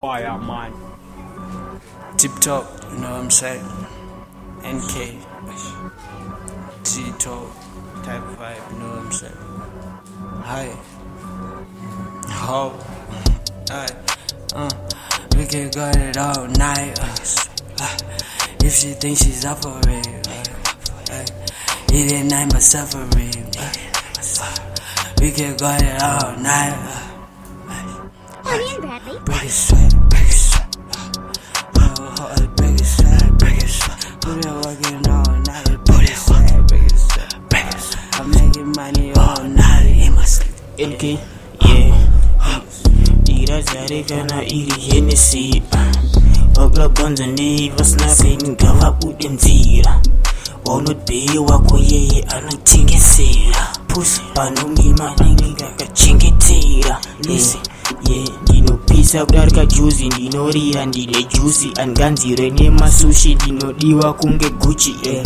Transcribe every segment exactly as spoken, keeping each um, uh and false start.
fire, man. Tip top, you know what I'm saying? N K, T-top, type five, you know what I'm saying? Hi, how, alright, uh, we can got it all night. Uh, if she thinks she's up for it, uh, uh, it ain't night but suffering. Uh, we can got it all night. Uh, Honey and Bradley. break it sweat, break it sweat. Uh, break it sweat, break it sweat. We been working all night, break it sweat, break it sweat, break it sweat. I'm making money all night in my sleep. N K, yeah. Ira zare kana iri Hennessy. Ogla bonza ni vasna feeling gawa udenzira. Onodbe wako yeye anathengesera. Pussy panomima ninga kachengetera. Listen, yeah, ndinopisa kudarika juicy, ndinorira ndine juicy, anganzire nemasushi ndinodiwa kunge Gucci, yeah.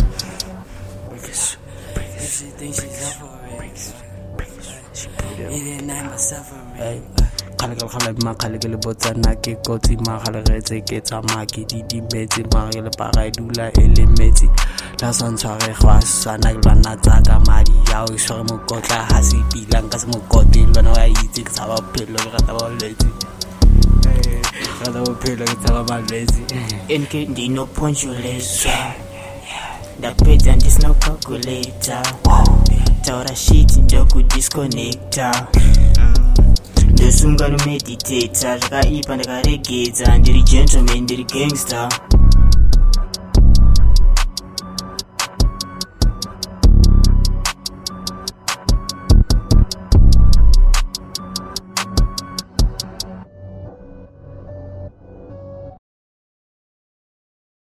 If she thinks she's up for it, it ain't night but suffering. Khalekal khalek ma khalekele botsa na ke kotsi ma khaleretse ke tsa ma ke di di metsi ma re le paga dula ele metsi la santshare gwa sana ke bana tsa ka madi ya o shore mo kotla ha se bilang ka se mo kote le bana wa itse ke tsa ba phelo ke rata ba letsi eh rata ba phelo ke tsa ba letsi N K ndino punctuation. Ndapedza ndisina calculator. Taura shit ndoku disconnector. Ndosunga no meditator. Zvakaipa ndakaregedza ndiri gentleman ndiri gangster.